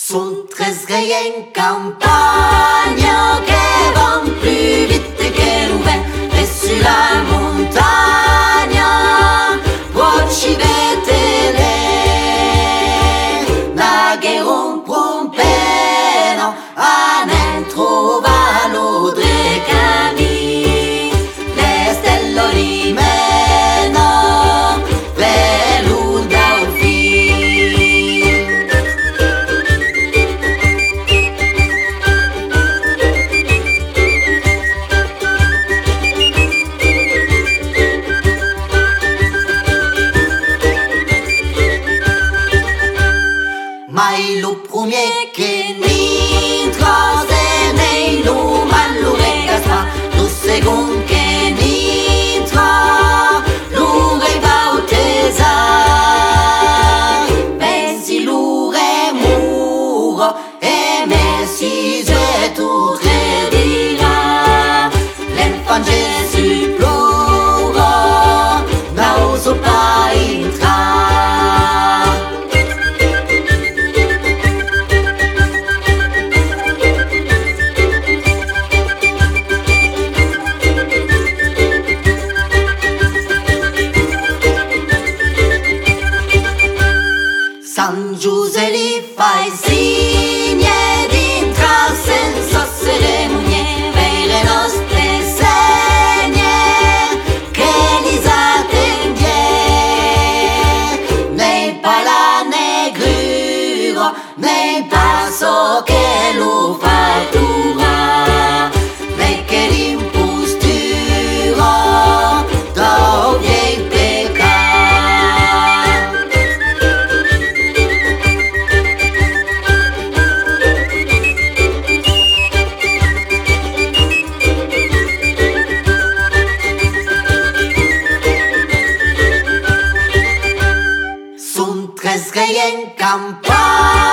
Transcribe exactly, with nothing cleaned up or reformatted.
Sont treize en campagne qui vont plus vite que le vent et sur la montagne vocivete nagueron prompeno a ne trovalo tre camini le stelle rimeno velu dal fil mai lo premier che ni trose nei lo mallo regasma lo second che ni tra lo rebautesa pensi lo remuro e messi je tout redira l'enfant Jésus pleura n'ose pas entrar. San Giuse li fai signe d'intra senza ceremonie per le nostre segne che li attendie nei pala negruro nei passo che lo fattura nei che l'impostura dove il peccato. Son treize en campagne